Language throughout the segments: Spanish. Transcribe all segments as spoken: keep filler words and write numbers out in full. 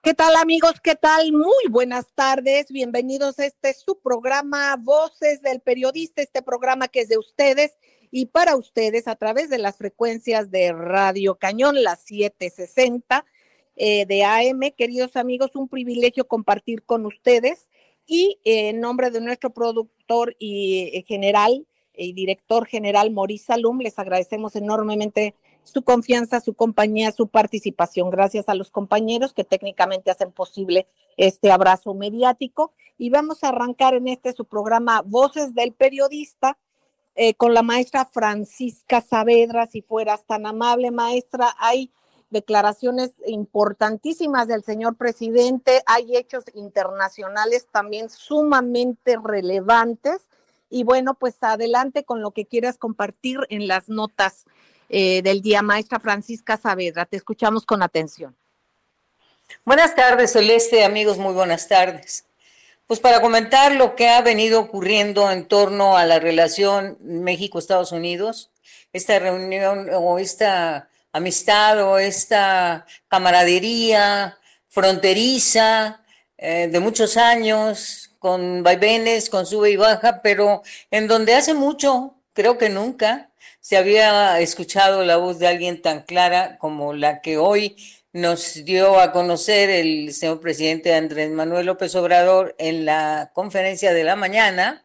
¿Qué tal, amigos? ¿Qué tal? Muy buenas tardes. Bienvenidos a este su programa Voces del Periodista, este programa que es de ustedes y para ustedes a través de las frecuencias de Radio Cañón, las setecientos sesenta eh, de A M. Queridos amigos, un privilegio compartir con ustedes y eh, en nombre de nuestro productor y eh, general y director general Maurice Salum, les agradecemos enormemente su confianza, su compañía, su participación. Gracias a los compañeros que técnicamente hacen posible este abrazo mediático. Y vamos a arrancar en este su programa Voces del Periodista eh, con la maestra Francisca Saavedra. Si fueras tan amable, maestra, hay declaraciones importantísimas del señor presidente, hay hechos internacionales también sumamente relevantes. Y bueno, pues adelante con lo que quieras compartir en las notas eh, del día, maestra Francisca Saavedra. Te escuchamos con atención. Buenas tardes, Celeste, amigos, muy buenas tardes. Pues para comentar lo que ha venido ocurriendo en torno a la relación México-Estados Unidos, esta reunión o esta amistad o esta camaradería fronteriza eh, de muchos años, con vaivenes, con sube y baja, pero en donde hace mucho, creo que nunca, se había escuchado la voz de alguien tan clara como la que hoy nos dio a conocer el señor presidente Andrés Manuel López Obrador en la conferencia de la mañana,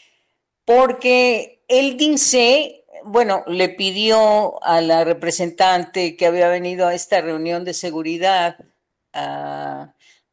porque él dice, bueno, le pidió a la representante que había venido a esta reunión de seguridad uh,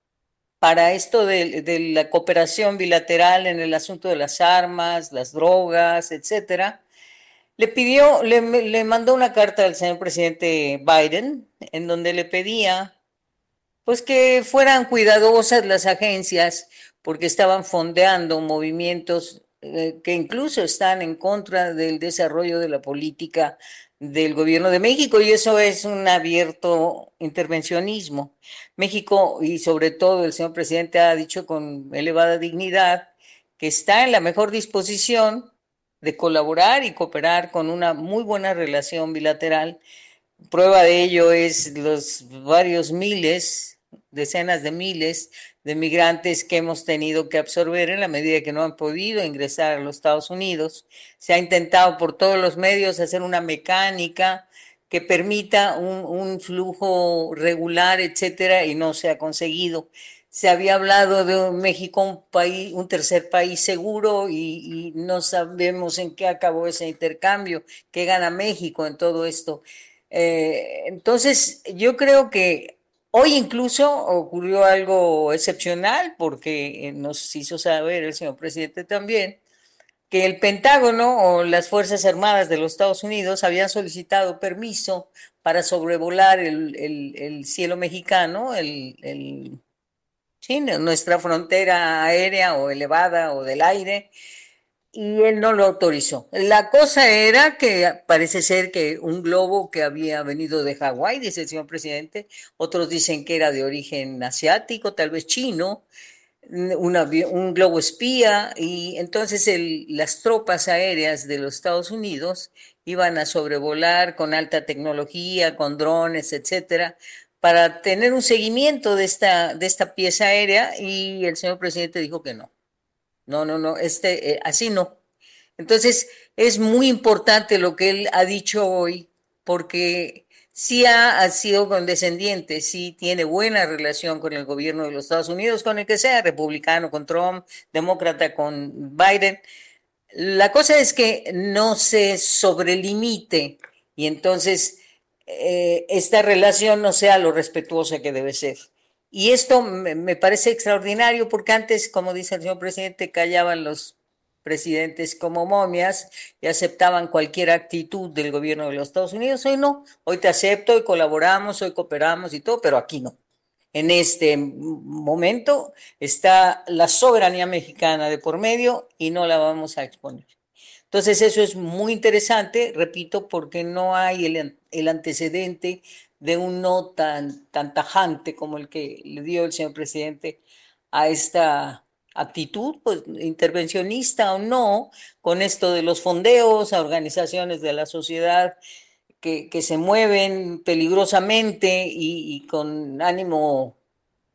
para esto de, de la cooperación bilateral en el asunto de las armas, las drogas, etcétera. Le pidió, le, le mandó una carta al señor presidente Biden en donde le pedía pues que fueran cuidadosas las agencias porque estaban fondeando movimientos eh, que incluso están en contra del desarrollo de la política del gobierno de México, y eso es un abierto intervencionismo. México, y sobre todo el señor presidente, ha dicho con elevada dignidad que está en la mejor disposición de colaborar y cooperar con una muy buena relación bilateral. Prueba de ello es los varios miles, decenas de miles de migrantes que hemos tenido que absorber en la medida que no han podido ingresar a los Estados Unidos. Se ha intentado por todos los medios hacer una mecánica que permita un, un flujo regular, etcétera, y no se ha conseguido. Se había hablado de México un país, un tercer país seguro, y, y no sabemos en qué acabó ese intercambio, qué gana México en todo esto. Eh, entonces, yo creo que hoy incluso ocurrió algo excepcional porque nos hizo saber el señor presidente también que el Pentágono o las Fuerzas Armadas de los Estados Unidos habían solicitado permiso para sobrevolar el, el, el cielo mexicano, el, el, sí, nuestra frontera aérea o elevada o del aire, y él no lo autorizó. La cosa era que parece ser que un globo que había venido de Hawái, dice el señor presidente, otros dicen que era de origen asiático, tal vez chino, una, un globo espía, y entonces el, las tropas aéreas de los Estados Unidos iban a sobrevolar con alta tecnología, con drones, etcétera, para tener un seguimiento de esta, de esta pieza aérea, y el señor presidente dijo que no. No, no, no, este, eh, así no. Entonces, es muy importante lo que él ha dicho hoy, porque sí ha, ha sido condescendiente, sí tiene buena relación con el gobierno de los Estados Unidos, con el que sea, republicano con Trump, demócrata con Biden. La cosa es que no se sobrelimite y entonces eh, esta relación no sea lo respetuosa que debe ser. Y esto me, me parece extraordinario porque antes, como dice el señor presidente, callaban los presidentes como momias y aceptaban cualquier actitud del gobierno de los Estados Unidos. Hoy no, hoy te acepto, hoy colaboramos, hoy cooperamos y todo, pero aquí no. En este momento está la soberanía mexicana de por medio y no la vamos a exponer. Entonces eso es muy interesante, repito, porque no hay el, el antecedente de un no tan, tan tajante como el que le dio el señor presidente a esta actitud, pues intervencionista o no, con esto de los fondeos a organizaciones de la sociedad que, que se mueven peligrosamente y, y con ánimo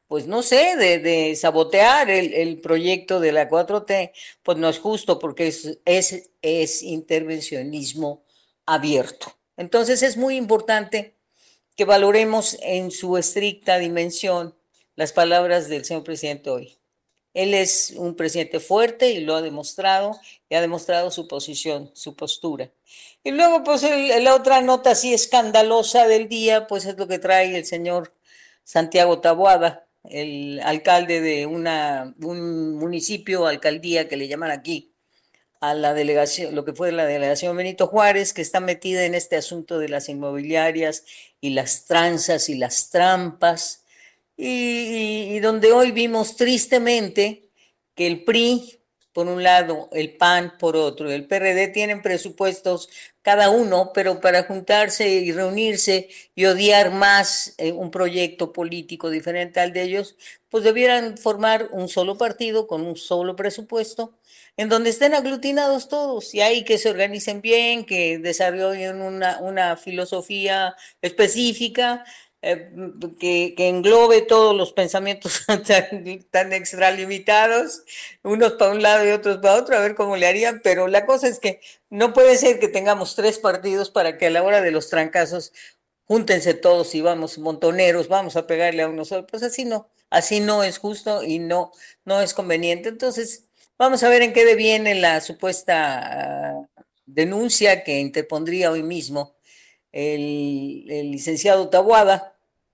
pues no sé, de, de sabotear el, el proyecto de la cuatro T, pues no es justo porque es, es, es intervencionismo abierto. Entonces es muy importante que valoremos en su estricta dimensión las palabras del señor presidente hoy. Él es un presidente fuerte y lo ha demostrado, y ha demostrado su posición, su postura. Y luego, pues, el, la otra nota así escandalosa del día, pues es lo que trae el señor Santiago Taboada, el alcalde de una, un municipio, alcaldía que le llaman aquí, a la delegación, lo que fue la delegación Benito Juárez, que está metida en este asunto de las inmobiliarias y las tranzas y las trampas, y, y, y donde hoy vimos tristemente que el P R I, por un lado, el P A N por otro, el P R D tienen presupuestos cada uno, pero para juntarse y reunirse y odiar más eh, un proyecto político diferente al de ellos, pues debieran formar un solo partido con un solo presupuesto, en donde estén aglutinados todos y ahí que se organicen bien, que desarrollen una, una filosofía específica, eh, que, que englobe todos los pensamientos tan, tan extralimitados, unos para un lado y otros para otro, a ver cómo le harían, pero la cosa es que no puede ser que tengamos tres partidos para que a la hora de los trancazos júntense todos y vamos montoneros, vamos a pegarle a uno solo, pues así no, así no es justo y no, no es conveniente. Entonces, vamos a ver en qué deviene la supuesta uh, denuncia que interpondría hoy mismo el, el licenciado Taboada,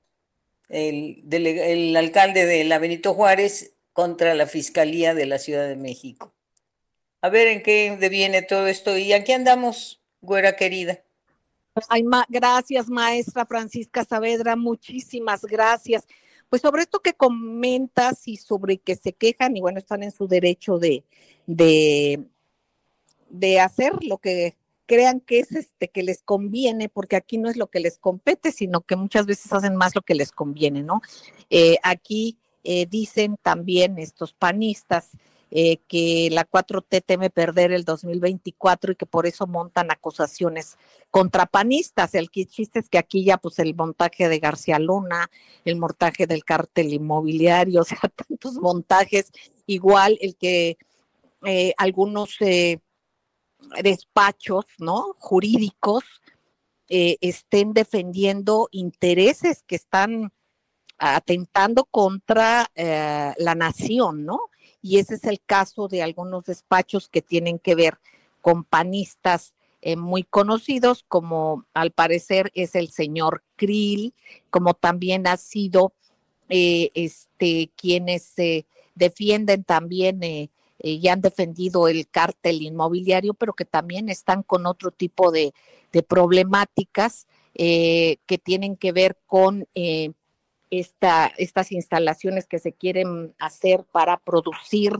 el, dele, el alcalde de la Benito Juárez, contra la Fiscalía de la Ciudad de México. A ver en qué deviene todo esto. Y aquí andamos, güera querida. Ay, ma gracias, maestra Francisca Saavedra, muchísimas gracias. Pues sobre esto que comentas y sobre que se quejan, y bueno, están en su derecho de, de, de hacer lo que crean que es este que les conviene, porque aquí no es lo que les compete, sino que muchas veces hacen más lo que les conviene, ¿no? Eh, aquí eh, dicen también estos panistas eh, que la cuatro T teme perder el dos mil veinticuatro y que por eso montan acusaciones contra panistas. El chiste es que aquí ya pues el montaje de García Luna, el montaje del cártel inmobiliario, o sea, tantos montajes, igual el que eh, algunos eh, despachos, ¿no? Jurídicos eh, estén defendiendo intereses que están atentando contra eh, la nación, ¿no? Y ese es el caso de algunos despachos que tienen que ver con panistas eh, muy conocidos, como al parecer es el señor Krill, como también ha sido eh, este, quienes eh, defienden también eh, eh, y han defendido el cártel inmobiliario, pero que también están con otro tipo de, de problemáticas eh, que tienen que ver con eh, esta, estas instalaciones que se quieren hacer para producir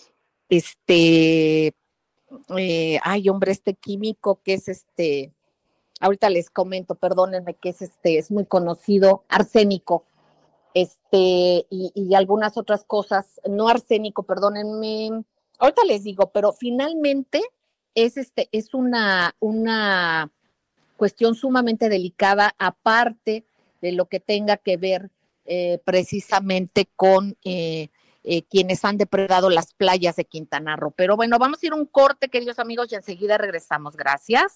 este, eh, ay hombre, este químico que es este, ahorita les comento, perdónenme, que es este, es muy conocido, arsénico, este, y, y algunas otras cosas, no arsénico, perdónenme, ahorita les digo, pero finalmente es este, es una, una cuestión sumamente delicada, aparte de lo que tenga que ver eh, precisamente con eh, eh, quienes han depredado las playas de Quintana Roo. Pero bueno, vamos a ir a un corte, queridos amigos, y enseguida regresamos. Gracias.